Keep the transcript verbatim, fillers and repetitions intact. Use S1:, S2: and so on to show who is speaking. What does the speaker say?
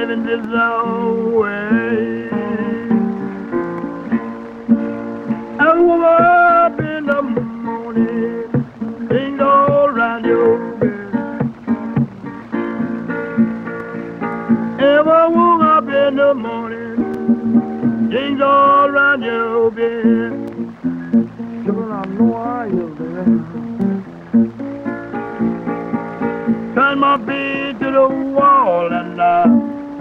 S1: living this way. I woke up in the morning, things all around your bed. Ever woke up in the morning, things all around your bed. Children, I know I am there. Turn my bed to the wall and